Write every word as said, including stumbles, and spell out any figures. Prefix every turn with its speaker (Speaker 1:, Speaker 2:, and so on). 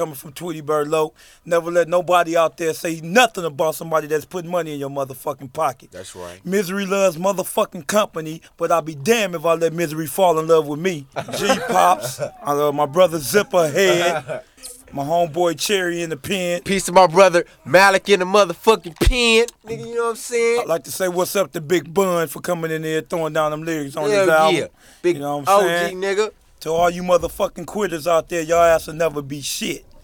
Speaker 1: Coming from Tweety Bird Low. Never let nobody out there say nothing about somebody that's putting money in your motherfucking pocket.
Speaker 2: That's right.
Speaker 1: Misery loves motherfucking company, but I'll be damned if I let misery fall in love with me. G-Pops, I love my brother Zipper Head, my homeboy Cherry in the pen.
Speaker 2: Peace to my brother Malik in the motherfucking pen. Nigga, you know what I'm saying?
Speaker 1: I'd like to say what's up to Big Bun for coming in there throwing down them lyrics on
Speaker 2: Hell
Speaker 1: his album.
Speaker 2: yeah. Big
Speaker 1: you know what I'm
Speaker 2: O G
Speaker 1: saying?
Speaker 2: nigga.
Speaker 1: To all you motherfucking quitters out there, y'all ass will never be shit.